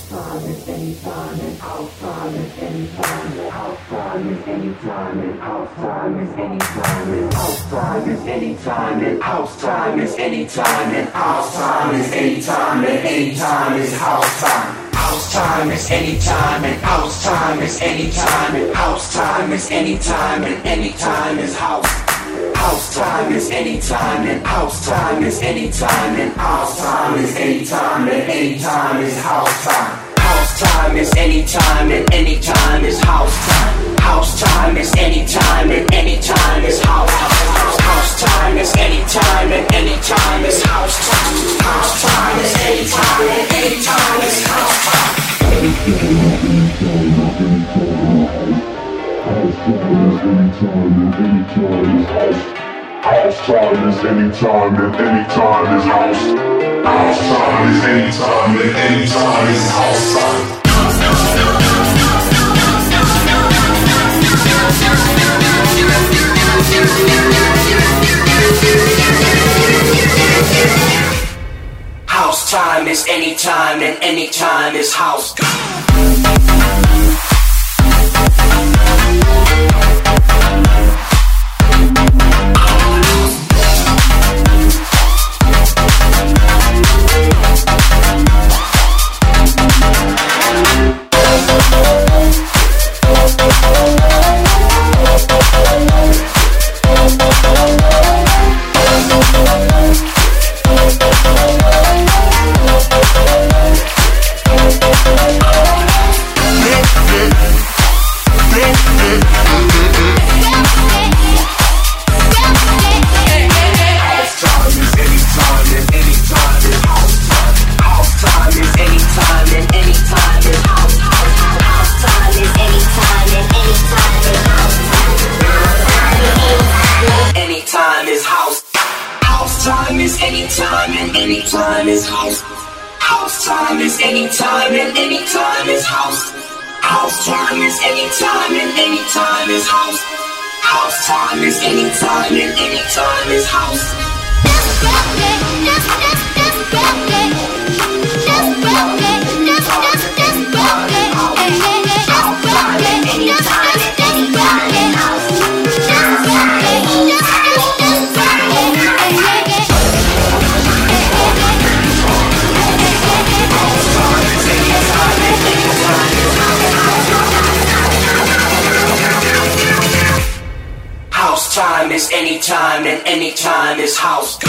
time is anytime, and house time is anytime, and house time is anytime, and house time is anytime, and house time is anytime, and house time is anytime, and house time is anytime, and anytime is house time. House time is anytime, and house time is anytime, and house time is anytime, and anytime is house. House time is anytime, and house time is anytime, and house time is anytime, and anytime is house time. House time is anytime, and anytime is house time. House time is anytime, and anytime is house. House time is anytime, and anytime is house time. House time is anytime, and anytime is house time. House time is anytime, and anytime is house. House time is anytime, and anytime is house time. House time is anytime, and anytime is house. Anytime is house. House time is anytime, and anytime is house. House time is anytime, and anytime is house. House time is anytime, and anytime is house. Time is anytime, and anytime is house.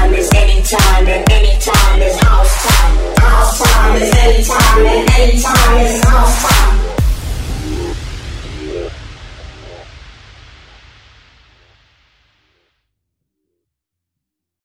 Anytime, and anytime is house time. House time is anytime, and anytime